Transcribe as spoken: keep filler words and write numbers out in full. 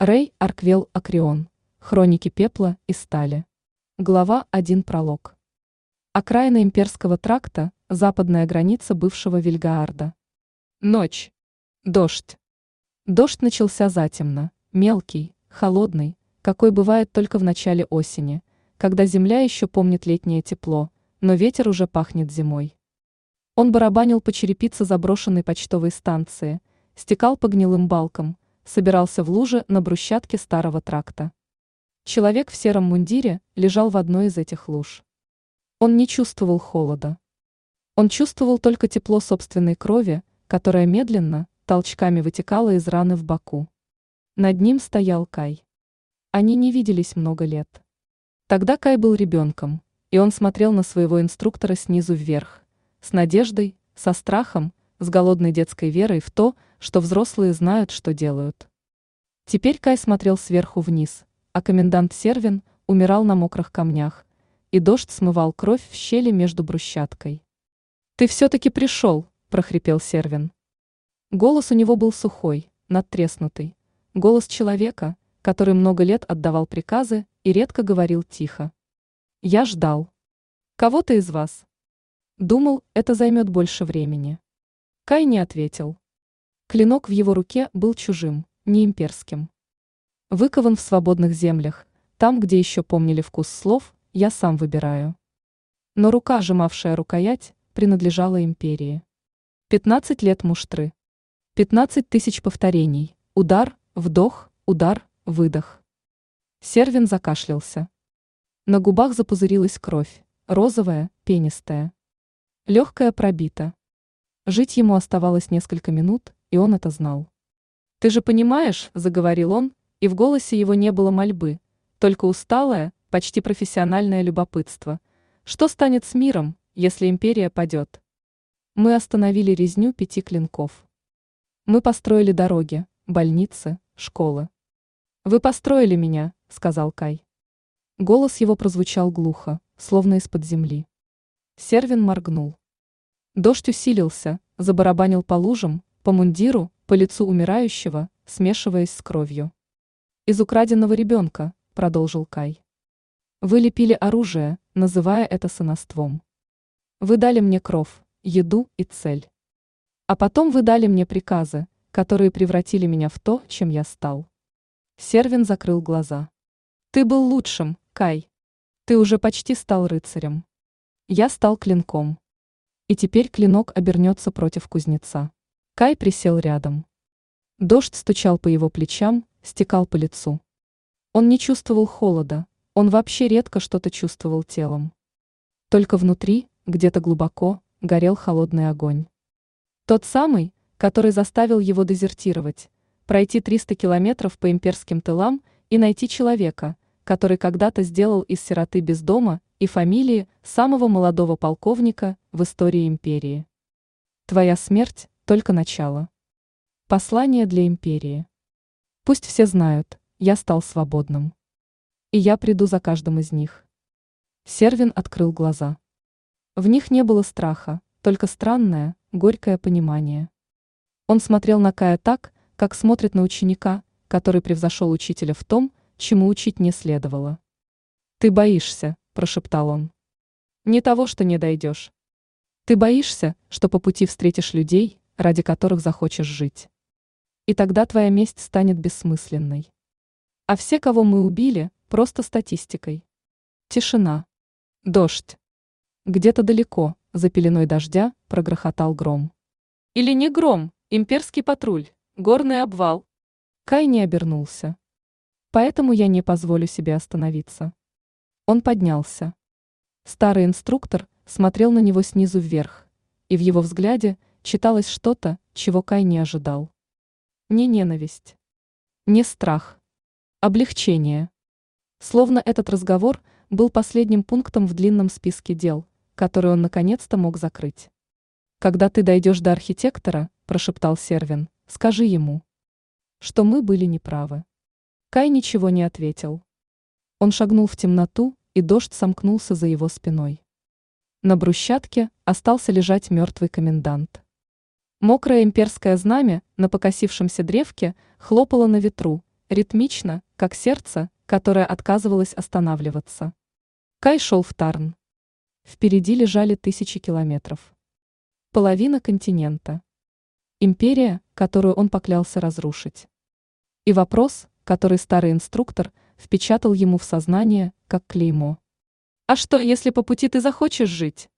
Рэй Арквелл Акрион. Хроники пепла и стали. Глава один. Пролог. Окраина имперского тракта, западная граница бывшего Вильгаарда. Ночь. Дождь. Дождь начался затемно, мелкий, холодный, какой бывает только в начале осени, когда земля еще помнит летнее тепло, но ветер уже пахнет зимой. Он барабанил по черепице заброшенной почтовой станции, стекал по гнилым балкам, собирался в луже на брусчатке старого тракта. Человек в сером мундире лежал в одной из этих луж. Он не чувствовал холода. Он чувствовал только тепло собственной крови, которая медленно, толчками вытекала из раны в боку. Над ним стоял Кай. Они не виделись много лет. Тогда Кай был ребенком, и он смотрел на своего инструктора снизу вверх, с надеждой, со страхом, с голодной детской верой в то, что взрослые знают, что делают. Теперь Кай смотрел сверху вниз, а комендант Сервин умирал на мокрых камнях, и дождь смывал кровь в щели между брусчаткой. «Ты все-таки пришел», – прохрипел Сервин. Голос у него был сухой, надтреснутый, голос человека, который много лет отдавал приказы и редко говорил тихо. «Я ждал. Кого-то из вас. Думал, это займет больше времени». Кай не ответил. Клинок в его руке был чужим, не имперским. Выкован в свободных землях, там, где еще помнили вкус слов, я сам выбираю. Но рука, сжимавшая рукоять, принадлежала империи. Пятнадцать лет муштры. Пятнадцать тысяч повторений. Удар, вдох, удар, выдох. Сервин закашлялся. На губах запузырилась кровь, розовая, пенистая. Легкая пробита. Жить ему оставалось несколько минут, и он это знал. «Ты же понимаешь», – заговорил он, и в голосе его не было мольбы, только усталое, почти профессиональное любопытство. «Что станет с миром, если империя падет? Мы остановили резню пяти клинков. Мы построили дороги, больницы, школы. Вы построили меня», – сказал Кай. Голос его прозвучал глухо, словно из-под земли. Сервин моргнул. Дождь усилился, забарабанил по лужам, по мундиру, по лицу умирающего, смешиваясь с кровью. «Из украденного ребенка», – продолжил Кай. «Вы лепили оружие, называя это сыновством. Вы дали мне кров, еду и цель. А потом вы дали мне приказы, которые превратили меня в то, чем я стал». Сервин закрыл глаза. «Ты был лучшим, Кай. Ты уже почти стал рыцарем. Я стал клинком. И теперь клинок обернется против кузнеца». Кай присел рядом. Дождь стучал по его плечам, стекал по лицу. Он не чувствовал холода, он вообще редко что-то чувствовал телом. Только внутри, где-то глубоко, горел холодный огонь. Тот самый, который заставил его дезертировать, пройти триста километров по имперским тылам и найти человека, который когда-то сделал из сироты без дома и фамилии самого молодого полковника в истории империи. Твоя смерть – только начало. Послание для империи. Пусть все знают, я стал свободным. И я приду за каждым из них. Сервин открыл глаза. В них не было страха, только странное, горькое понимание. Он смотрел на Кая так, как смотрит на ученика, который превзошел учителя в том, чему учить не следовало. «Ты боишься», – прошептал он. «Не того, что не дойдешь. Ты боишься, что по пути встретишь людей, ради которых захочешь жить. И тогда твоя месть станет бессмысленной. А все, кого мы убили, просто статистикой». Тишина. Дождь. Где-то далеко, за пеленой дождя, прогрохотал гром. «Или не гром, имперский патруль, горный обвал». Кай не обернулся. «Поэтому я не позволю себе остановиться». Он поднялся. Старый инструктор смотрел на него снизу вверх, и в его взгляде читалось что-то, чего Кай не ожидал. Не ненависть. Не страх. Облегчение. Словно этот разговор был последним пунктом в длинном списке дел, который он наконец-то мог закрыть. «Когда ты дойдешь до архитектора», – прошептал Сервин, – «скажи ему, что мы были неправы». Кай ничего не ответил. Он шагнул в темноту, и дождь сомкнулся за его спиной. На брусчатке остался лежать мертвый комендант. Мокрое имперское знамя на покосившемся древке хлопало на ветру, ритмично, как сердце, которое отказывалось останавливаться. Кай шел в Тарн. Впереди лежали тысячи километров. Половина континента. Империя, которую он поклялся разрушить. И вопрос, который старый инструктор впечатал ему в сознание, как клеймо. «А что, если по пути ты захочешь жить?»